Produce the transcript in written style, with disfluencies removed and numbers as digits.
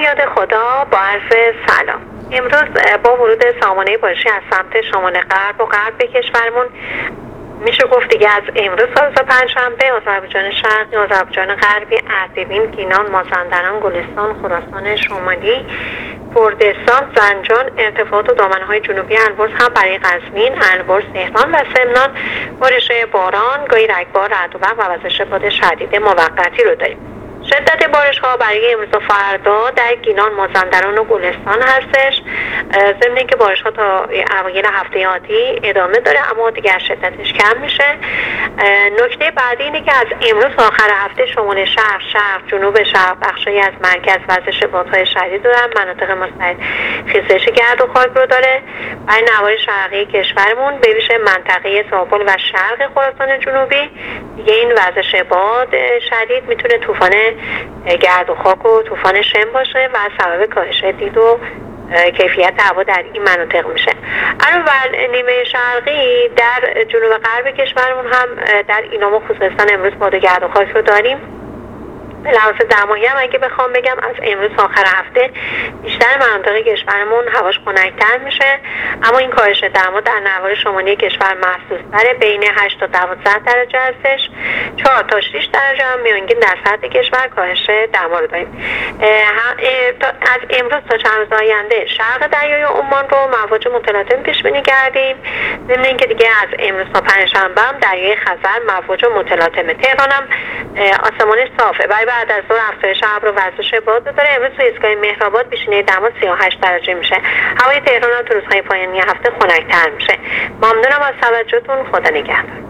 یاد خدا با عرض سلام. امروز با ورود سامانه بارشی از سمت شمال غرب و غرب کشورمون میشه گفت دیگه از امروز تا پنجشنبه آذربایجان شرقی، آذربایجان غربی، اردبیل، گیلان، مازندران، گلستان، خراسان شمالی، کردستان، زنجان، ارتفاعات و دامنه‌های جنوبی البرز هم برای قزوین، البرز، تهران و سمنان بارش‌های باران، گاهی رگبار، رعد و برق و وزش باد شدید موقتی رو داریم. شدت بارش ها برای امروز و فردا در گیلان، مازندران و گلستان هستش، ضمن اینکه بارش ها تا اوایل هفته آتی ادامه داره اما دیگر شدتش کم میشه. نکته بعدی اینه که از امروز تا آخر هفته شمال شرق، جنوب شرق، بخشی از مرکز وزش بادهای شدید دارن، مناطق مستعد خیزش گرد و خاک رو داره. برای نواحی شرقی کشورمون به ویژه منطقه زابل و شرق خراسان جنوبی دیگه این وزش باد شدید میتونه طوفان گرد و خاک و طوفان شن باشه و سبب کاهش دید و کیفیت هوا در این مناطق میشه. علاوه نیمه شرقی در جنوب غرب کشورمون هم در اینام و خوزستان امروز باد گرد و خاک رو داریم. به لحاظ دمایی هم اگه بخوام بگم از امروز آخر هفته بیشتر مناطق کشورمون هواش خنک‌تر میشه، اما این کاهش دما در نواحی شمالی کشور محسوس‌تره، بین 8 تا 12 درجه هستش. 4 تا 6 درجه هم میانگین در سطح کشور کاهش دما رو داریم. از امروز تا چند روز آینده شرق دریای عمان رو مواج متلاطم پیش بینی کردیم، ضمن اینکه دیگه از امروز تا پنجشنبه هم دریای خزر مواج متلاطمه. تهران هم آسمانش صافه. بعد از ظهر افزایش ابر و وزش باد داره. امروز تو ایستگاه مهرآباد بیشینه دما 38 درجه میشه. هوای تهران هم تو روزهای پایانی هفته خنک‌تر میشه. ممنونم از توجهتون. خدا نگهدار.